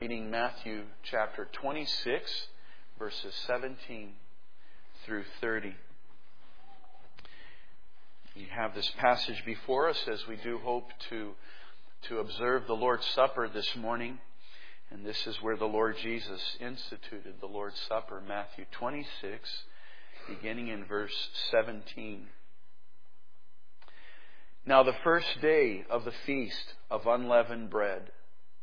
reading Matthew chapter 26, verses 17 through 30. We have this passage before us as we do hope to observe the Lord's Supper this morning. And this is where the Lord Jesus instituted the Lord's Supper, Matthew 26, beginning in verse 17. Now the first day of the feast of unleavened bread,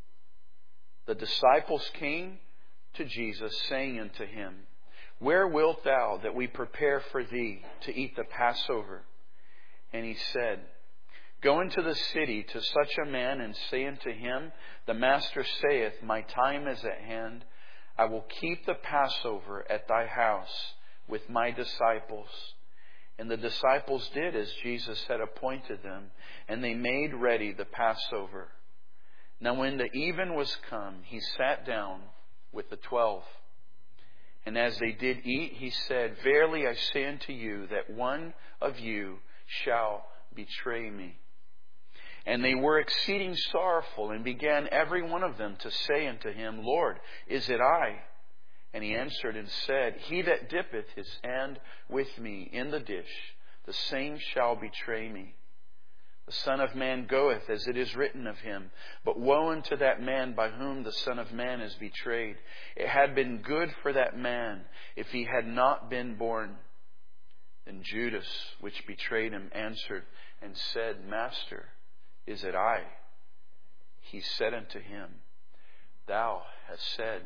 the disciples came to Jesus, saying unto him, Where wilt thou that we prepare for thee to eat the Passover? And he said, Go into the city to such a man, and say unto him, The Master saith, My time is at hand. I will keep the Passover at thy house with my disciples. And the disciples did as Jesus had appointed them, and they made ready the Passover. Now when the even was come, he sat down with the 12. And as they did eat, he said, Verily I say unto you, that one of you shall betray me. And they were exceeding sorrowful, and began every one of them to say unto him, Lord, is it I? And he answered and said, He that dippeth his hand with me in the dish, the same shall betray me. The Son of Man goeth as it is written of him, but woe unto that man by whom the Son of Man is betrayed. It had been good for that man if he had not been born. Then Judas, which betrayed him, answered and said, Master, is it I? He said unto him, Thou hast said.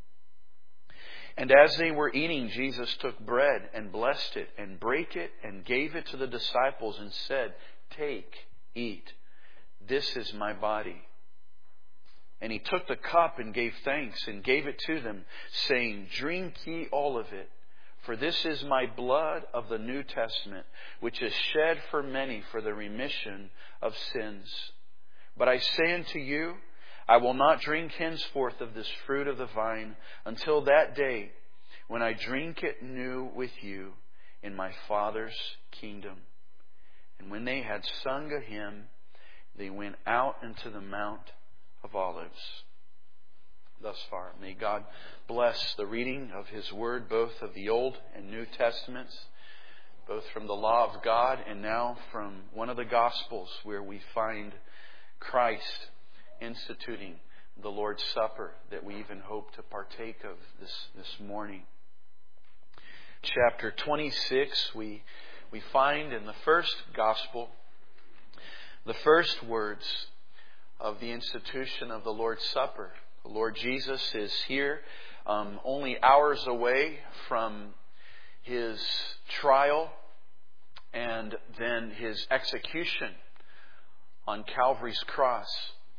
And as they were eating, Jesus took bread and blessed it and brake it and gave it to the disciples and said, Take, eat. This is my body. And he took the cup and gave thanks and gave it to them, saying, Drink ye all of it. For this is my blood of the New Testament, which is shed for many for the remission of sins. But I say unto you, I will not drink henceforth of this fruit of the vine until that day when I drink it new with you in my Father's kingdom. And when they had sung a hymn, they went out into the Mount of Olives. Thus far, may God bless the reading of His Word, both of the Old and New Testaments, both from the law of God and now from one of the Gospels where we find Christ instituting the Lord's Supper that we even hope to partake of this morning. Chapter 26, we find in the first Gospel the first words of the institution of the Lord's Supper. The Lord Jesus is here only hours away from His trial and then His execution on Calvary's cross.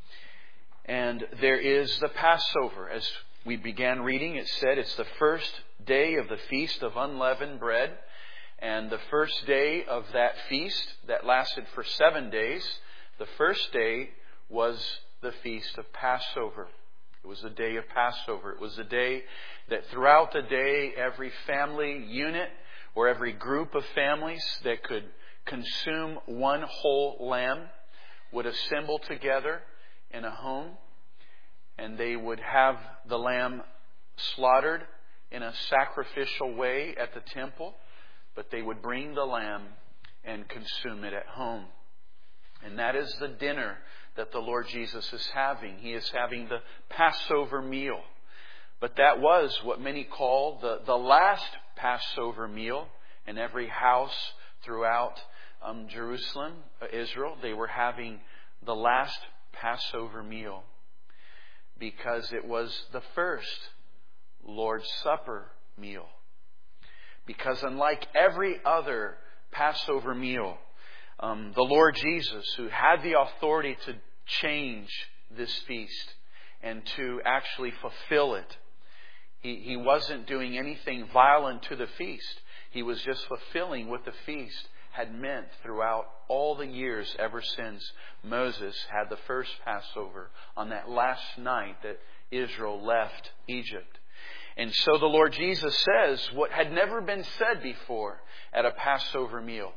And there is the Passover. As we began reading, it said it's the first day of the Feast of Unleavened Bread. And the first day of that feast that lasted for 7 days, the first day was the Feast of Passover. It was the day of Passover. It was the day that throughout the day, every family unit or every group of families that could consume one whole lamb would assemble together in a home, and they would have the lamb slaughtered in a sacrificial way at the temple, but they would bring the lamb and consume it at home. And that is the dinner that the Lord Jesus is having. He is having the Passover meal. But that was what many call the last Passover meal. In every house throughout Jerusalem, Israel, they were having the last Passover meal because it was the first Lord's Supper meal. Because unlike every other Passover meal, the Lord Jesus, who had the authority to change this feast and to actually fulfill it, he wasn't doing anything violent to the feast. He was just fulfilling what the feast had meant throughout all the years ever since Moses had the first Passover on that last night that Israel left Egypt. And so the Lord Jesus says what had never been said before at a Passover meal.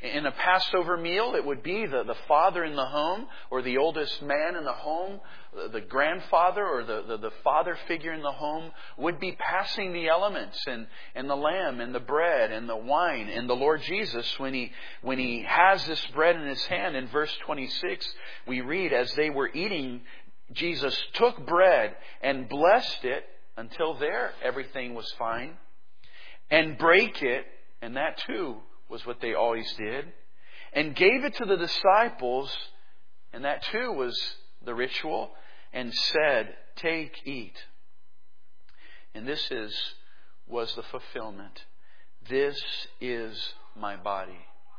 In a Passover meal, it would be the father in the home, or the oldest man in the home, the grandfather or the father figure in the home would be passing the elements and the lamb and the bread and the wine. And the Lord Jesus, when He has this bread in His hand, in verse 26, we read, as they were eating, Jesus took bread and blessed it, until there everything was fine, and break it, and that too was what they always did, and gave it to the disciples, and that too was the ritual, and said, "Take, eat." And this was the fulfillment. This is my body.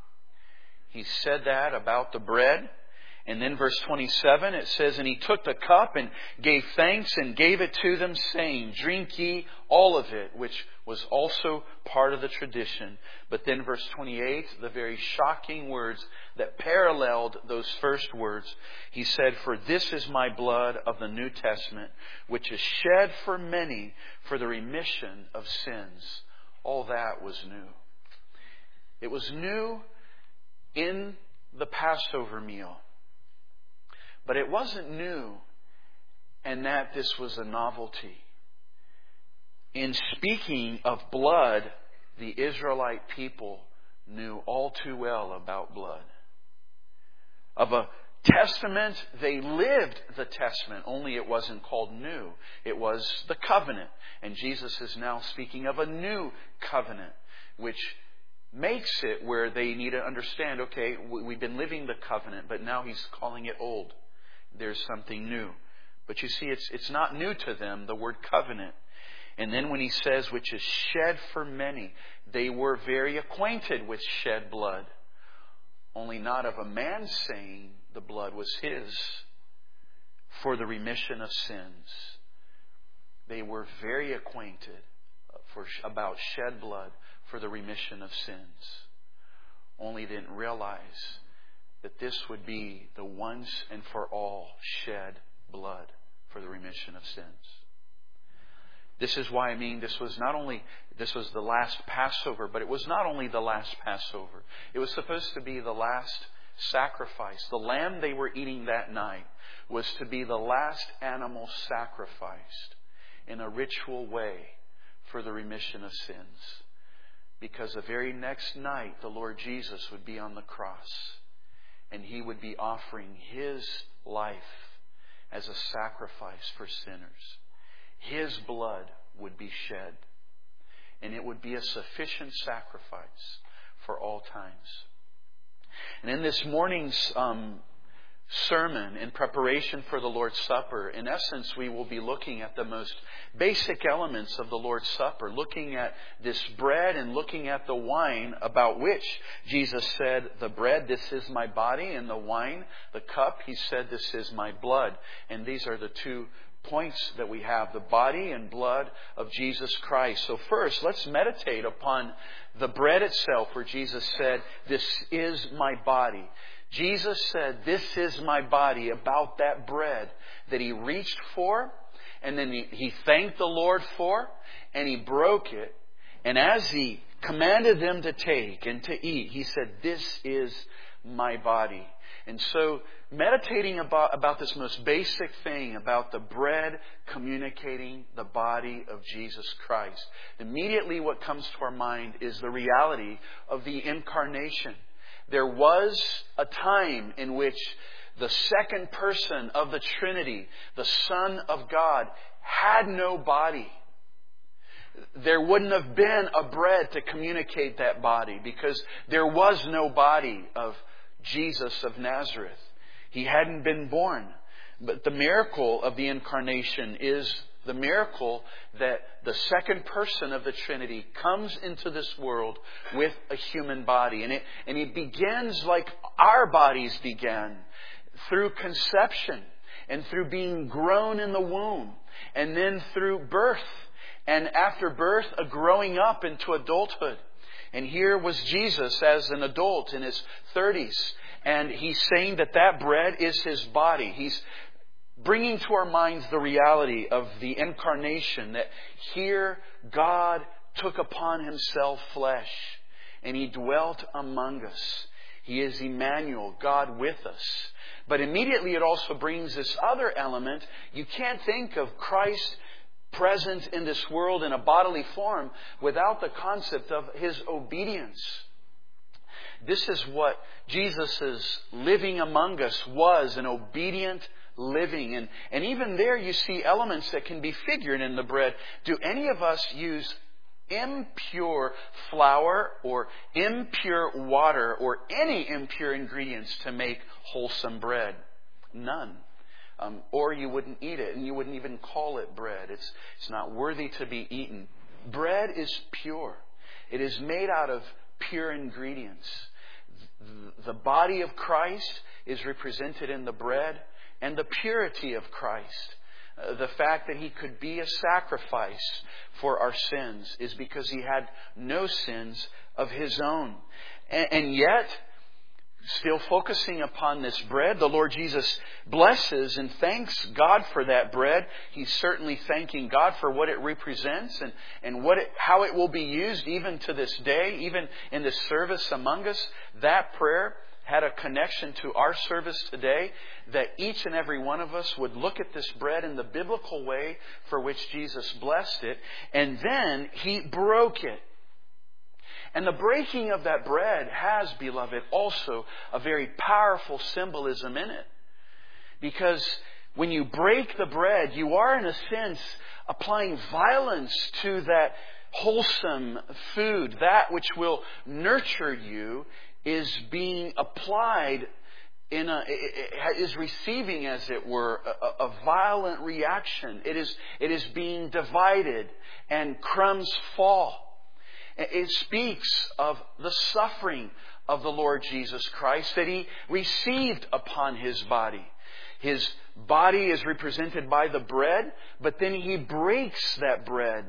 He said that about the bread. And then verse 27, it says, "And He took the cup and gave thanks and gave it to them, saying, Drink ye all of it," which was also part of the tradition. But then verse 28, the very shocking words that paralleled those first words. He said, "For this is my blood of the New Testament, which is shed for many for the remission of sins." All that was new. It was new in the Passover meal. But it wasn't new in that this was a novelty. In speaking of blood, the Israelite people knew all too well about blood. Of a testament, they lived the testament, only it wasn't called new. It was the covenant. And Jesus is now speaking of a new covenant, which makes it where they need to understand, okay, we've been living the covenant, but now He's calling it old. There's something new. But you see, it's not new to them, the word covenant. And then when He says, which is shed for many, they were very acquainted with shed blood. Only not of a man saying the blood was his for the remission of sins. They were very acquainted about shed blood for the remission of sins. Only didn't realize that this would be the once and for all shed blood for the remission of sins. This is why this was the last Passover, but it was not only the last Passover. It was supposed to be the last sacrifice. The lamb they were eating that night was to be the last animal sacrificed in a ritual way for the remission of sins. Because the very next night, the Lord Jesus would be on the cross. And He would be offering His life as a sacrifice for sinners. His blood would be shed. And it would be a sufficient sacrifice for all times. And in this morning's sermon, in preparation for the Lord's Supper, in essence, we will be looking at the most basic elements of the Lord's Supper, looking at this bread and looking at the wine, about which Jesus said, the bread, this is my body, and the wine, the cup, He said, this is my blood. And these are the 2 points that we have, the body and blood of Jesus Christ. So first, let's meditate upon the bread itself, where Jesus said, this is my body. Jesus said, this is my body, about that bread that He reached for, and then He thanked the Lord for, and He broke it. And as He commanded them to take and to eat, He said, this is my body. And so, meditating about this most basic thing, about the bread communicating the body of Jesus Christ, immediately what comes to our mind is the reality of the incarnation. There was a time in which the second person of the Trinity, the Son of God, had no body. There wouldn't have been a bread to communicate that body, because there was no body of Jesus of Nazareth. He hadn't been born. But the miracle of the incarnation is the miracle that the second person of the Trinity comes into this world with a human body. And it begins like our bodies began, through conception and through being grown in the womb, and then through birth, and after birth, a growing up into adulthood. And here was Jesus as an adult in His 30s, and He's saying that bread is His body. He's bringing to our minds the reality of the incarnation, that here God took upon Himself flesh, and He dwelt among us. He is Emmanuel, God with us. But immediately it also brings this other element. You can't think of Christ present in this world in a bodily form without the concept of His obedience. This is what Jesus' living among us was, an obedient living. And even there you see elements that can be figured in the bread. Do any of us use impure flour or impure water or any impure ingredients to make wholesome bread? None. Or you wouldn't eat it, and you wouldn't even call it bread. It's not worthy to be eaten. Bread is pure. It is made out of pure ingredients. The body of Christ is represented in the bread, and the purity of Christ. The fact that He could be a sacrifice for our sins is because He had no sins of His own. And yet, still focusing upon this bread, the Lord Jesus blesses and thanks God for that bread. He's certainly thanking God for what it represents and how it will be used even to this day, even in this service among us. That prayer had a connection to our service today, that each and every one of us would look at this bread in the biblical way for which Jesus blessed it, and then He broke it. And the breaking of that bread has, beloved, also a very powerful symbolism in it. Because when you break the bread, you are in a sense applying violence to that wholesome food. That which will nurture you is being applied is receiving, as it were, a violent reaction. It is being divided, and crumbs fall. It speaks of the suffering of the Lord Jesus Christ that He received upon His body. His body is represented by the bread, but then He breaks that bread.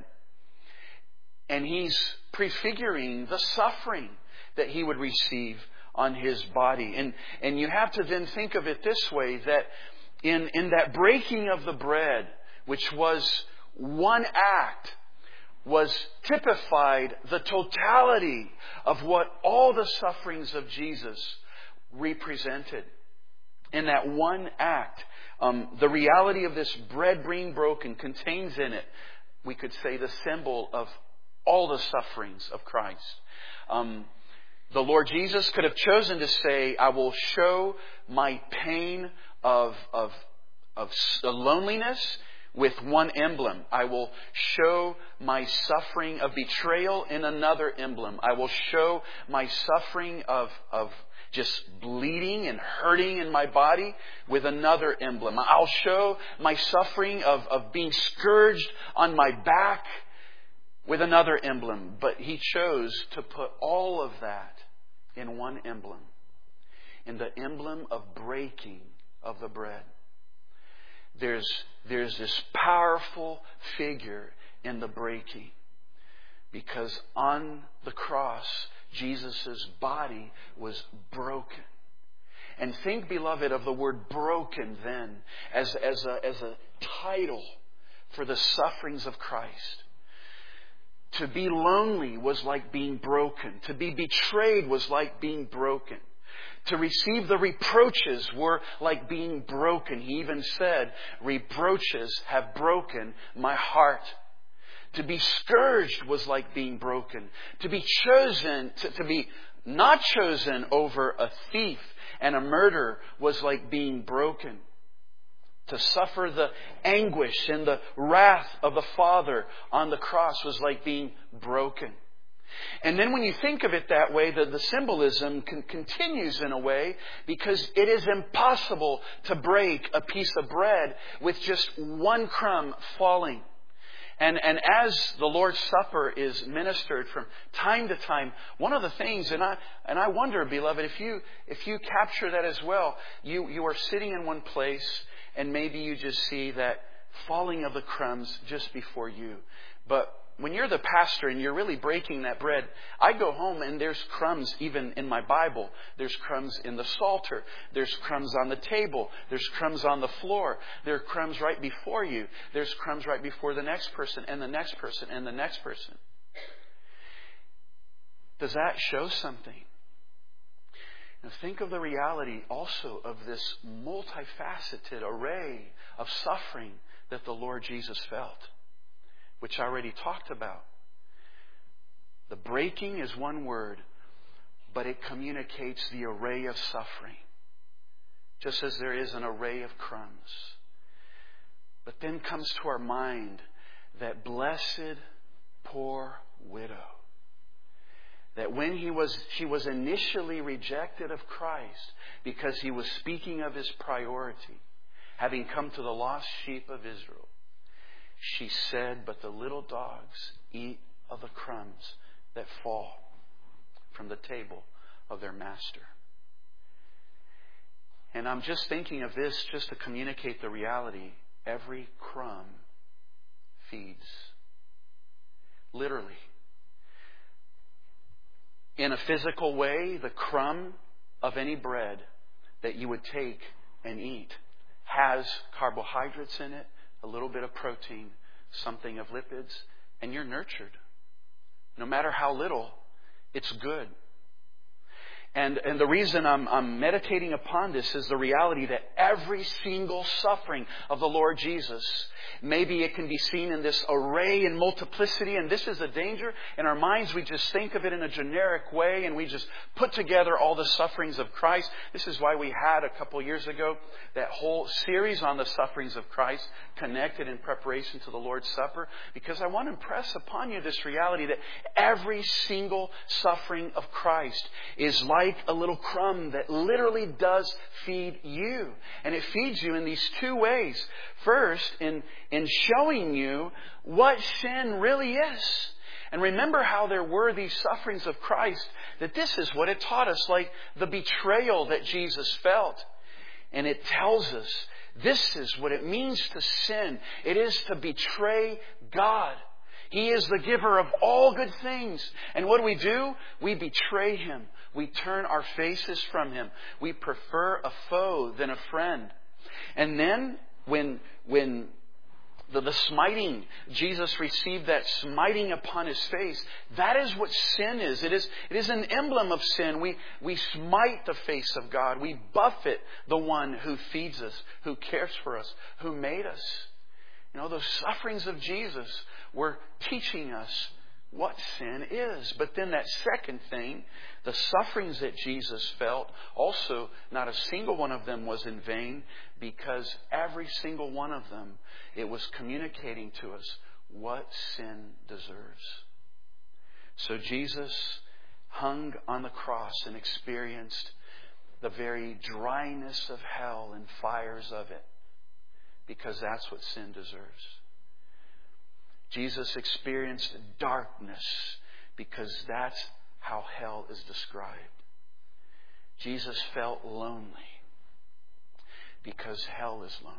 And He's prefiguring the suffering that He would receive on His body. And you have to then think of it this way, that in that breaking of the bread, which was one act, was typified the totality of what all the sufferings of Jesus represented. In that one act, the reality of this bread being broken contains in it, we could say, the symbol of all the sufferings of Christ. The Lord Jesus could have chosen to say, I will show my pain of loneliness with one emblem. I will show my suffering of betrayal in another emblem. I will show my suffering of just bleeding and hurting in my body with another emblem. I'll show my suffering of being scourged on my back with another emblem. But He chose to put all of that in one emblem, in the emblem of breaking of the bread. There's this powerful figure in the breaking, because on the cross, Jesus' body was broken. And think, beloved, of the word broken then as a title for the sufferings of Christ. To be lonely was like being broken. To be betrayed was like being broken. To receive the reproaches were like being broken. He even said, reproaches have broken my heart. To be scourged was like being broken. To be chosen, to be not chosen over a thief and a murderer was like being broken. To suffer the anguish and the wrath of the Father on the cross was like being broken. And then when you think of it that way, the symbolism continues in a way, because it is impossible to break a piece of bread with just one crumb falling. And as the Lord's Supper is ministered from time to time, one of the things, and I wonder, beloved, if you capture that as well, you are sitting in one place and maybe you just see that falling of the crumbs just before you. But when you're the pastor and you're really breaking that bread, I go home and there's crumbs even in my Bible. There's crumbs in the Psalter. There's crumbs on the table. There's crumbs on the floor. There are crumbs right before you. There's crumbs right before the next person and the next person and the next person. Does that show something? Now think of the reality also of this multifaceted array of suffering that the Lord Jesus felt, which I already talked about. The breaking is one word, but it communicates the array of suffering, just as there is an array of crumbs. But then comes to our mind that blessed poor widow, that when she was initially rejected of Christ because he was speaking of his priority, having come to the lost sheep of Israel, she said, "But the little dogs eat of the crumbs that fall from the table of their master." And I'm just thinking of this just to communicate the reality. Every crumb feeds. Literally. In a physical way, the crumb of any bread that you would take and eat has carbohydrates in it, a little bit of protein, something of lipids, and you're nurtured. No matter how little, it's good. And the reason I'm meditating upon this is the reality that every single suffering of the Lord Jesus, maybe it can be seen in this array and multiplicity, and this is the danger. In our minds, we just think of it in a generic way, and we just put together all the sufferings of Christ. This is why we had a couple years ago that whole series on the sufferings of Christ, connected in preparation to the Lord's Supper, because I want to impress upon you this reality that every single suffering of Christ is like a little crumb that literally does feed you. And it feeds you in these two ways. First, in showing you what sin really is. And remember how there were these sufferings of Christ, that this is what it taught us, like the betrayal that Jesus felt. And it tells us this is what it means to sin. It is to betray God. He is the giver of all good things. And what do? We betray Him. We turn our faces from Him. We prefer a foe than a friend. And then when the smiting, Jesus received that smiting upon His face, that is what sin is. It is an emblem of sin. We smite the face of God. We buffet the one who feeds us, who cares for us, who made us. You know, those sufferings of Jesus were teaching us what sin is. But then that second thing, the sufferings that Jesus felt, also not a single one of them was in vain, because every single one of them, it was communicating to us what sin deserves. So Jesus hung on the cross and experienced the very dryness of hell and fires of it, because that's what sin deserves. Jesus experienced darkness because that's how hell is described. Jesus felt lonely because hell is lonely.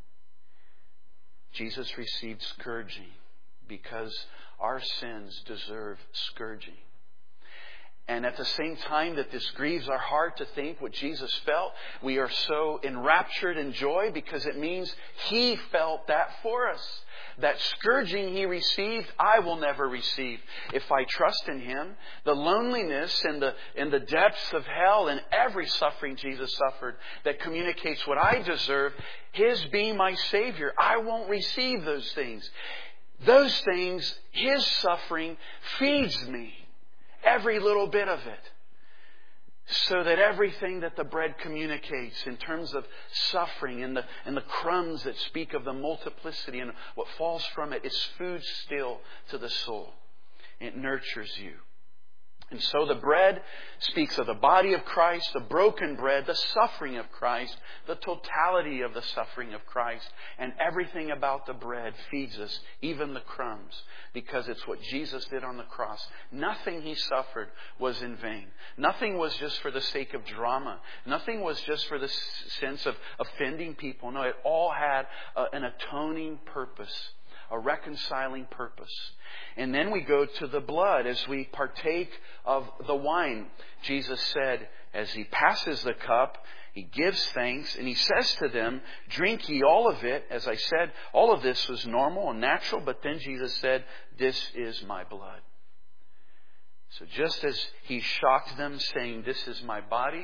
Jesus received scourging because our sins deserve scourging. And at the same time that this grieves our heart to think what Jesus felt, we are so enraptured in joy because it means He felt that for us. That scourging He received, I will never receive if I trust in Him. The loneliness and the depths of hell and every suffering Jesus suffered that communicates what I deserve, His being my Savior, I won't receive those things. Those things, His suffering feeds me. Every little bit of it. So that everything that the bread communicates in terms of suffering and the crumbs that speak of the multiplicity and what falls from it is food still to the soul. It nurtures you. And so the bread speaks of the body of Christ, the broken bread, the suffering of Christ, the totality of the suffering of Christ. And everything about the bread feeds us, even the crumbs, because it's what Jesus did on the cross. Nothing He suffered was in vain. Nothing was just for the sake of drama. Nothing was just for the sense of offending people. No, it all had an atoning purpose. A reconciling purpose. And then we go to the blood as we partake of the wine. Jesus said, as He passes the cup, He gives thanks and He says to them, drink ye all of it. As I said, all of this was normal and natural, but then Jesus said, this is my blood. So just as He shocked them saying, this is my body,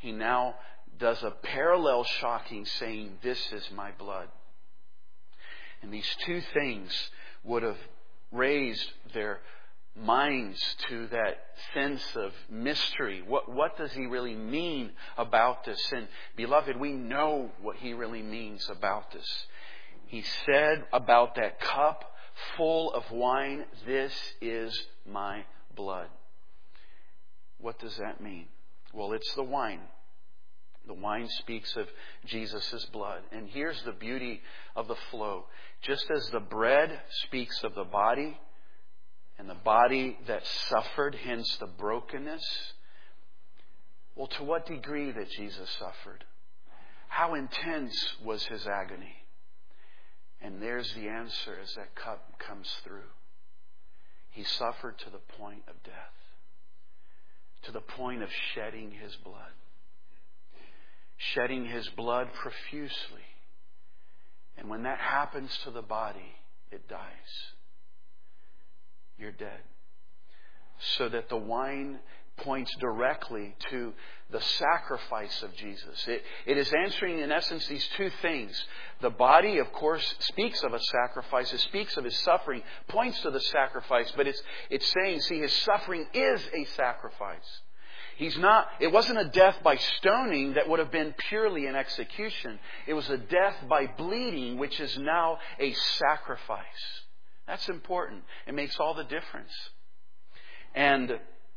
He now does a parallel shocking, saying, "This is my blood." And these two things would have raised their minds to that sense of mystery. What does He really mean about this? And beloved, we know what He really means about this. He said about that cup full of wine, "This is my blood." What does that mean? Well, it's the wine. The wine speaks of Jesus' blood. And here's the beauty of the flow. Just as the bread speaks of the body, and the body that suffered, hence the brokenness. Well, to what degree that Jesus suffered? How intense was His agony? And there's the answer as that cup comes through. He suffered to the point of death. To the point of shedding His blood. Shedding His blood profusely. And when that happens to the body, it dies. You're dead. So that the wine points directly to the sacrifice of Jesus. It is answering, in essence, these two things. The body, of course, speaks of a sacrifice. It speaks of His suffering, points to the sacrifice. But it's saying, see, His suffering is a sacrifice. It wasn't a death by stoning that would have been purely an execution. It was a death by bleeding, which is now a sacrifice. That's important. It makes all the difference. And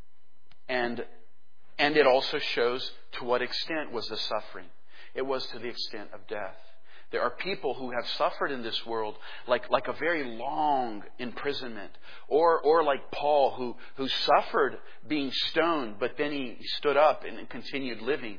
it also shows to what extent was the suffering. It was to the extent of death. There are people who have suffered in this world like a very long imprisonment. Or like Paul who suffered being stoned, but then he stood up and continued living.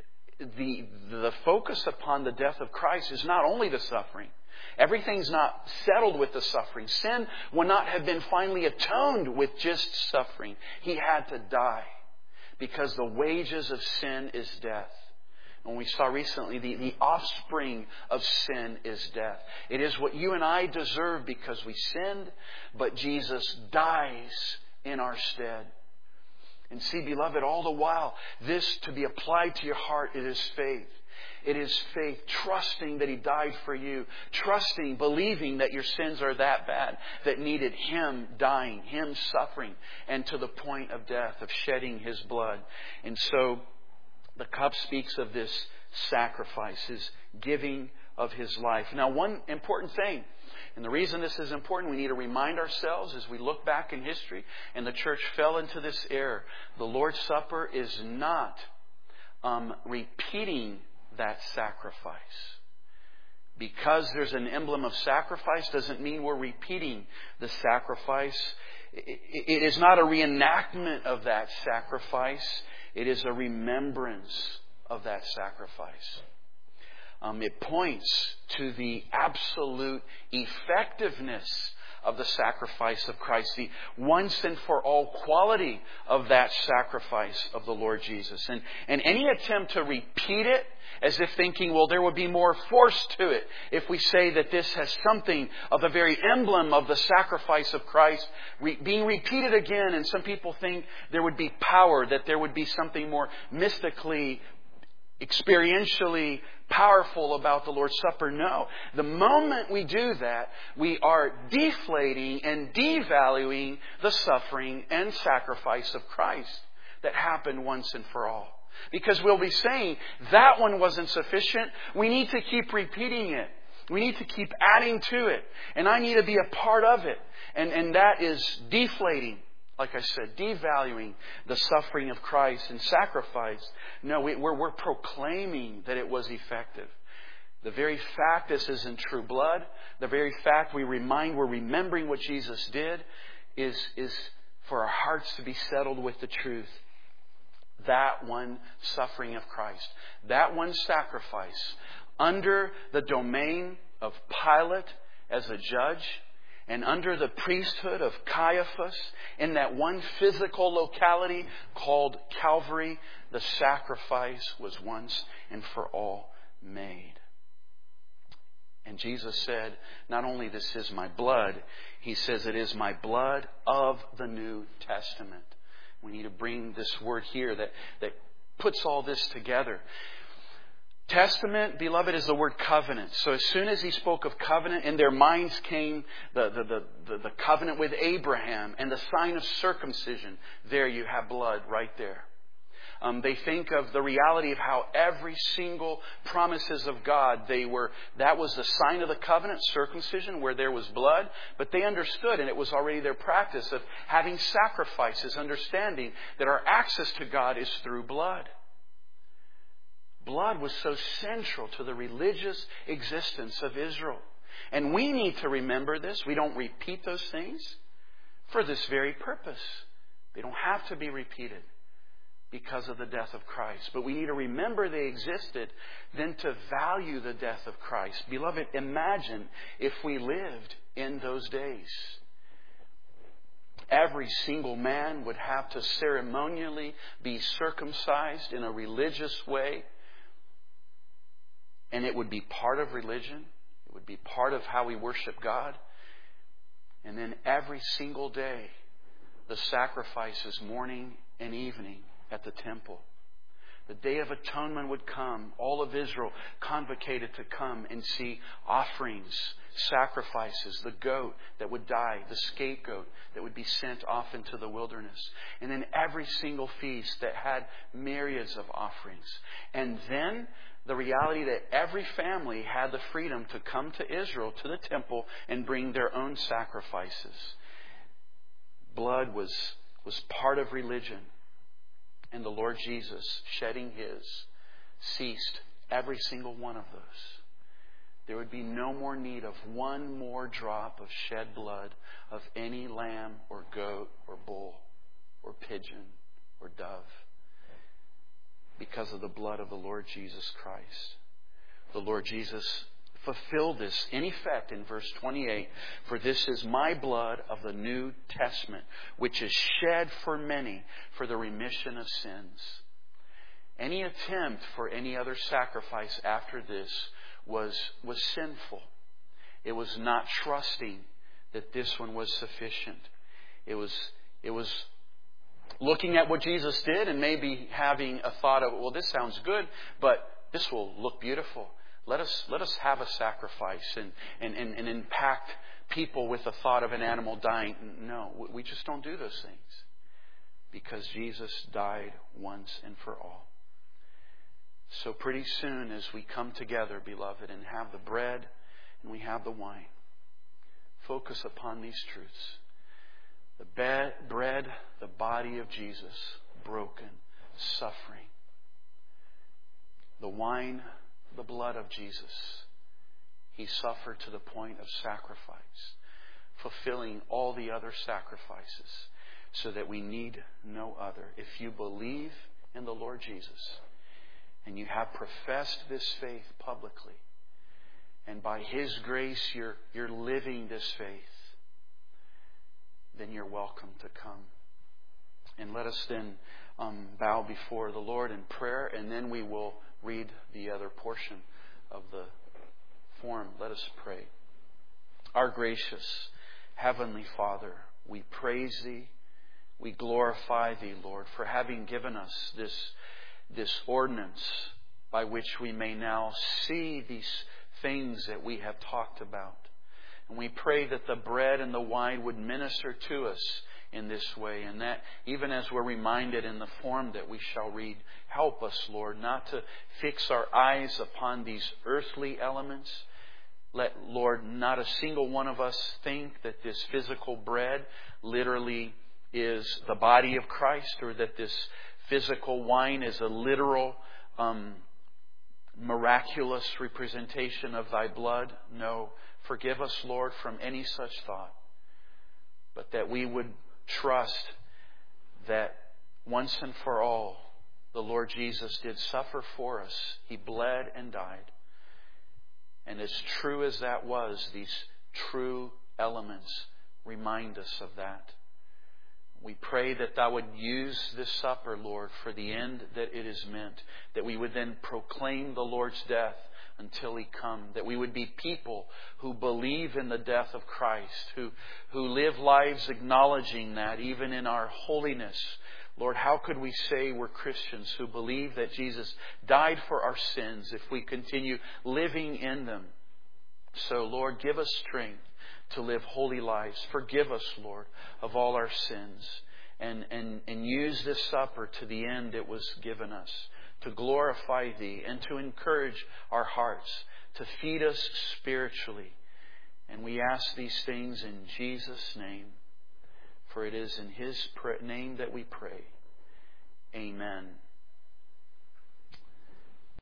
The focus upon the death of Christ is not only the suffering. Everything's not settled with the suffering. Sin would not have been finally atoned with just suffering. He had to die because the wages of sin is death. And we saw recently the offspring of sin is death. It is what you and I deserve because we sinned, but Jesus dies in our stead. And see, beloved, all the while, this to be applied to your heart, it is faith. It is faith, trusting that He died for you, trusting, believing that your sins are that bad, that needed Him dying, Him suffering, and to the point of death, of shedding His blood. And so the cup speaks of this sacrifice, His giving of His life. Now, one important thing, and the reason this is important, we need to remind ourselves as we look back in history, and the church fell into this error. The Lord's Supper is not repeating that sacrifice. Because there's an emblem of sacrifice doesn't mean we're repeating the sacrifice. It is not a reenactment of that sacrifice. It is a remembrance of that sacrifice. It points to the absolute effectiveness of the sacrifice of Christ, the once and for all quality of that sacrifice of the Lord Jesus. And any attempt to repeat it as if thinking, well, there would be more force to it if we say that this has something of the very emblem of the sacrifice of Christ being repeated again. And some people think there would be power, that there would be something more mystically, experientially powerful about the Lord's Supper. No. The moment we do that, we are deflating and devaluing the suffering and sacrifice of Christ that happened once and for all. Because we'll be saying, that one wasn't sufficient. We need to keep repeating it. We need to keep adding to it. And I need to be a part of it. And that is deflating. Like I said, devaluing the suffering of Christ and sacrifice. No, we're proclaiming that it was effective. The very fact this is in true blood, the very fact we're remembering what Jesus did, is for our hearts to be settled with the truth. That one suffering of Christ, that one sacrifice, under the domain of Pilate as a judge, and under the priesthood of Caiaphas, in that one physical locality called Calvary, the sacrifice was once and for all made. And Jesus said, not only this is my blood, He says it is my blood of the New Testament. We need to bring this word here that puts all this together. Testament, beloved, is the word covenant. So as soon as he spoke of covenant, in their minds came the covenant with Abraham and the sign of circumcision. There you have blood right there. They think of the reality of how every single promises of God, that was the sign of the covenant, circumcision, where there was blood. But they understood, and it was already their practice of having sacrifices, understanding that our access to God is through blood. Blood was so central to the religious existence of Israel. And we need to remember this. We don't repeat those things for this very purpose. They don't have to be repeated because of the death of Christ. But we need to remember they existed, then to value the death of Christ. Beloved, imagine if we lived in those days. Every single man would have to ceremonially be circumcised in a religious way. And it would be part of religion. It would be part of how we worship God. And then every single day, the sacrifices morning and evening at the temple. The Day of Atonement would come. All of Israel convocated to come and see offerings, sacrifices, the goat that would die, the scapegoat that would be sent off into the wilderness. And then every single feast that had myriads of offerings. And then the reality that every family had the freedom to come to Israel, to the temple, and bring their own sacrifices. Blood was part of religion. And the Lord Jesus, shedding His, ceased every single one of those. There would be no more need of one more drop of shed blood of any lamb or goat or bull or pigeon or dove, because of the blood of the Lord Jesus Christ. The Lord Jesus fulfilled this in effect in verse 28. For this is my blood of the New Testament, which is shed for many for the remission of sins. Any attempt for any other sacrifice after this was sinful. It was not trusting that this one was sufficient. It was looking at what Jesus did and maybe having a thought of, well, this sounds good, but this will look beautiful. Let us have a sacrifice and impact people with the thought of an animal dying. No, we just don't do those things, because Jesus died once and for all. So pretty soon as we come together, beloved, and have the bread and we have the wine, focus upon these truths. The bread, the body of Jesus, broken, suffering. The wine, the blood of Jesus. He suffered to the point of sacrifice, fulfilling all the other sacrifices, so that we need no other. If you believe in the Lord Jesus, and you have professed this faith publicly, and by His grace you're living this faith, then you're welcome to come. And let us then bow before the Lord in prayer, and then we will read the other portion of the form. Let us pray. Our gracious Heavenly Father, we praise Thee, we glorify Thee, Lord, for having given us this ordinance by which we may now see these things that we have talked about. And we pray that the bread and the wine would minister to us in this way, and that even as we're reminded in the form that we shall read, help us, Lord, not to fix our eyes upon these earthly elements. Let, Lord, not a single one of us think that this physical bread literally is the body of Christ, or that this physical wine is a literal, miraculous representation of Thy blood. No. Forgive us, Lord, from any such thought. But that we would trust that once and for all, the Lord Jesus did suffer for us. He bled and died. And as true as that was, these true elements remind us of that. We pray that Thou would use this supper, Lord, for the end that it is meant. That we would then proclaim the Lord's death until He come. That we would be people who believe in the death of Christ, who live lives acknowledging that even in our holiness, Lord, how could we say we're Christians who believe that Jesus died for our sins if we continue living in them? So, Lord, give us strength to live holy lives. Forgive us, Lord, of all our sins. And use this supper to the end it was given us, to glorify Thee and to encourage our hearts, to feed us spiritually. And we ask these things in Jesus' name, for it is in His name that we pray. Amen.